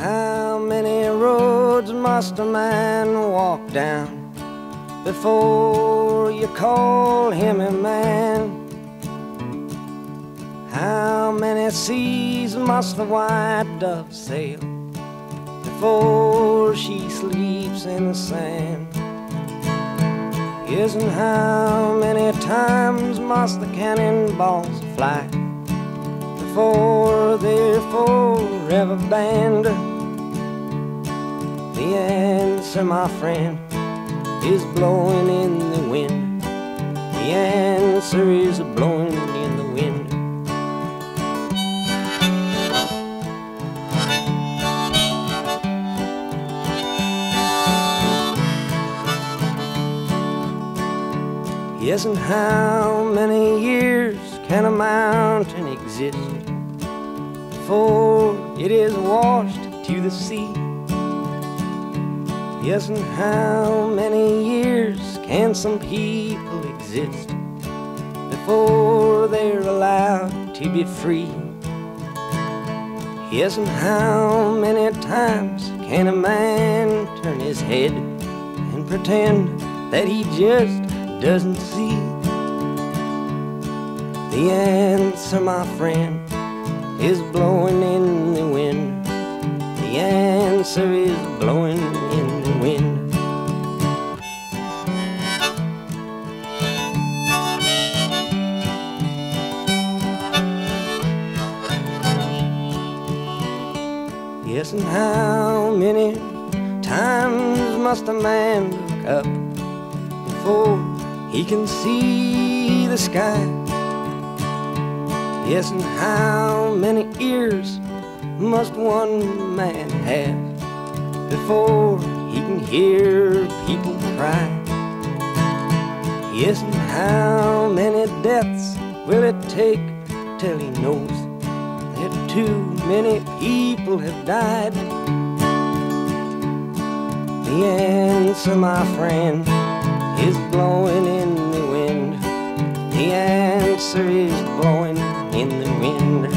How many roads must a man walk down before you call him a man? How many seas must the white dove sail before she sleeps in the sand? Yes, and how many times must the cannonballs fly before they're forever banned? The answer, my friend, is blowing in the wind. The answer is blowing in the wind. Yes, and how many years can a mountain exist before it is washed to the sea? Yes, and how many years can some people exist before they're allowed to be free? Yes, and how many times can a man turn his head and pretend that he just doesn't see? The answer, my friend, is blowing in the wind. The answer is blowing in the wind. Yes, and how many times must a man look up before he can see the sky? Yes, and how many ears must one man have before he can hear people cry? Yes, and how many deaths will it take till he knows that too many people have died? The answer, my friend, is blowing in the wind. The answer is blowing in the wind.